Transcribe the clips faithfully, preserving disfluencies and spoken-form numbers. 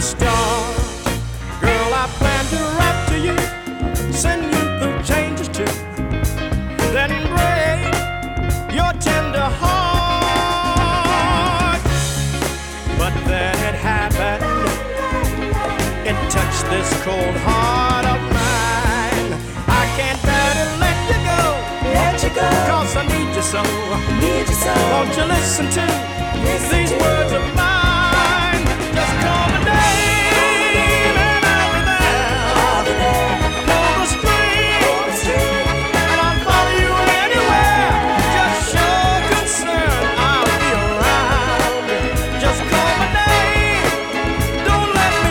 start. Girl, I plan to write to you, send you the changes too, then break your tender heart. But then it happened, it touched this cold heart of mine. I can't bear to let you go, Let you go, cause I need you so. need you so. Won't you listen to Listen these to words of mine? Just call my name and I'll be there. I'll be there. Pull the string Pull the string. and I'll follow you anywhere. Just show concern, I'll be around. Just call my name, don't let me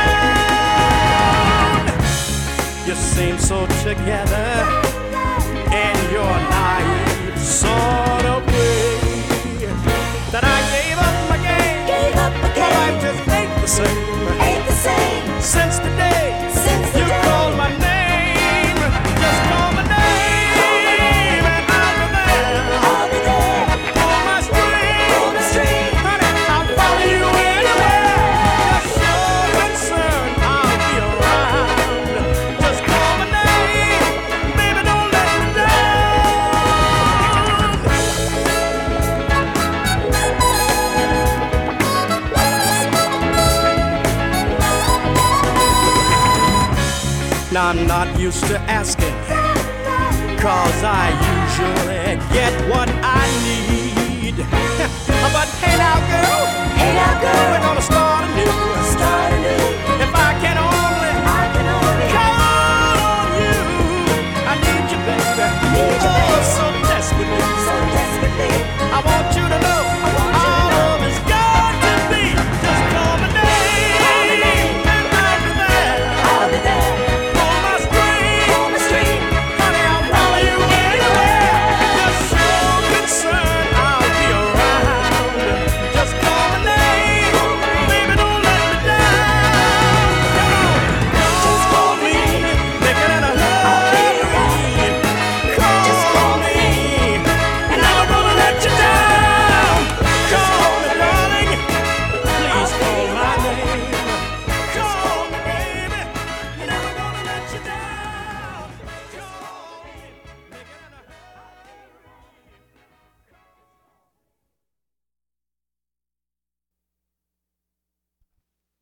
down. You seem so together in your naive sort of way, that I gave up my game. Gave up My again. life just ain't the same Ain't the same. since the day Since the you day. called my name. Just call my name and I'll be there. I'll be there. Pull my string, Pull the string. honey, I'll follow you anywhere. Just show concern, I'll be around. Just call my name, baby, don't let me down. Now I'm not used to asking, cause I usually get what I need. But hey now girl, Hey now, we're girl, gonna start anew. start anew.